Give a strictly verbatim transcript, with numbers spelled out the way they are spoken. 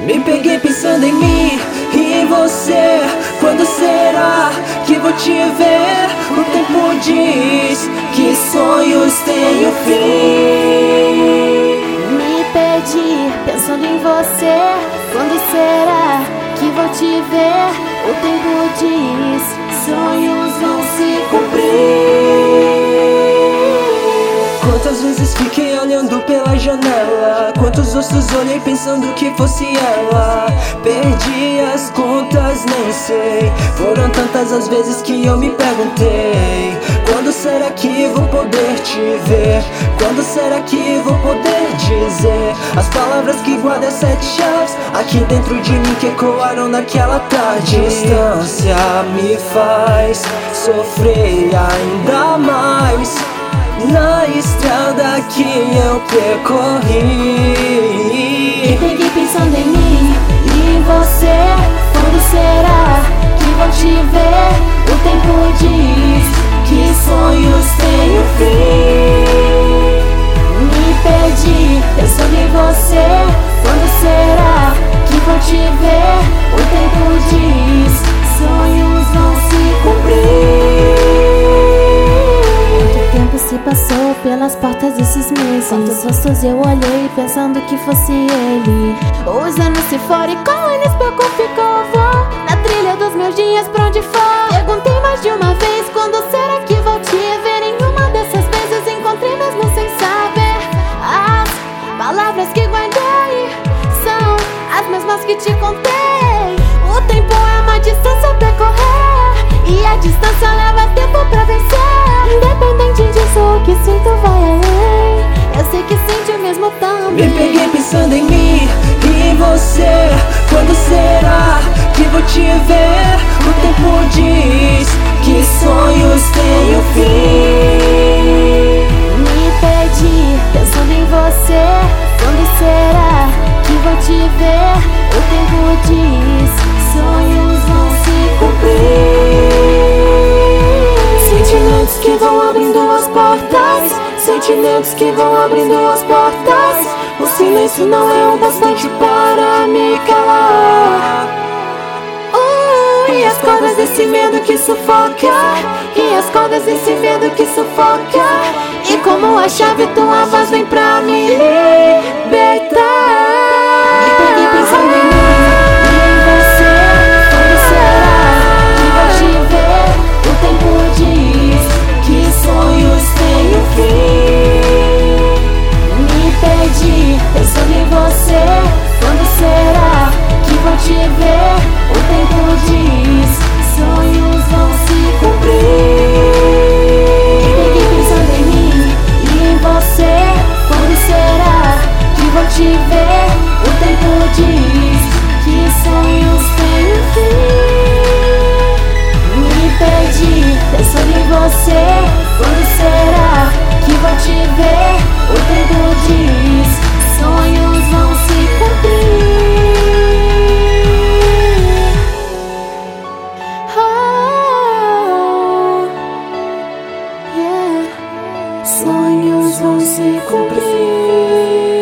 Me peguei pensando em mim e em você. Quando será que vou te ver? O tempo diz que sonhos têm um fim. Me perdi pensando em você. Quando será que vou te ver? O tempo diz, sonhos vão se cumprir. Quantas vezes fiquei olhando pela janela? Quantos rostos olhei pensando que fosse ela? Perdi as contas, nem sei. Foram tantas as vezes que eu me perguntei: quando será que vou poder te ver? Quando será que vou poder dizer as palavras que guardam as sete chaves aqui dentro de mim que ecoaram naquela tarde? Distância me faz sofrer ainda mais na estrada que eu percorri. Me peguei pensando em mim e em você. Quando será que vou te ver? O tempo diz que sonhos têm um fim. Me perdi pensando em você. Quando será que vou te ver? O tempo diz, sonhos vão se cumprir. Se passou pelas portas esses meses. Quantos rostos eu olhei pensando que fosse ele. Os anos se foram e com eles pouco ficou. Vou na trilha dos meus dias pra onde for. Perguntei mais de uma vez: quando será que vou te ver? Nenhuma dessas vezes encontrei mesmo sem saber. As palavras que guardei são as mesmas que te contei. O tempo é uma distância a percorrer e a distância leva tempo pra vencer. Independente disso, o que sinto vai além. Eu sei que sente o mesmo também. Me peguei pensando em mim e em você. Quando será que vou te ver? O tempo diz que sonhos têm um fim. Me perdi pensando em você. Quando será que vou te ver? O tempo diz, sonhos vão se cumprir. Sentimentos que vão abrindo as portas. Sentimentos que vão abrindo as portas. O silêncio não é o bastante para me calar. Oh, e as cordas desse medo que sufoca. E as cordas desse medo que sufoca. E como a chave tua voz vem pra me libertar. Me peguei pensando em mim e em você. Quando será que vou te ver? O tempo diz que sonhos têm um fim. Me perdi pensando em você. Quando será que vou te ver? O tempo diz, sonhos vão se cumprir. Me peguei pensando em mim e em você. Quando será que vou te ver? O tempo diz que sonhos têm um fim. Me perdi pensando em você. Quando será que vou te ver? O tempo diz, sonhos vão se cumprir. Oh, yeah. Sonhos vão se cumprir.